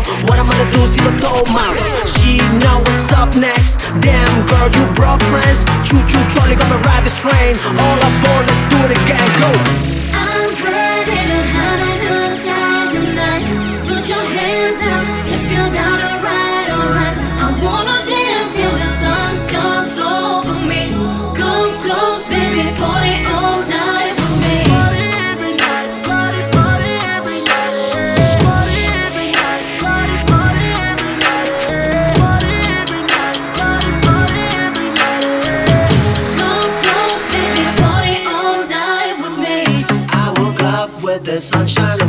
what I'm gonna do, see the toe mouth. She know what's up next. Damn girl, you brought friends. Choo choo trolley, gonna ride this train. All aboard, let's do it again, go. I'm ready to have a good time tonight. Put your hands up if you're down to ride, alright. I wanna dance till the sun comes over me. Come close, baby, party all night with me. Party every night, party, party every night. Party every night, party, party every night. Party every night, party, party every night. Come close, baby, party all night with me. I woke up with the sunshine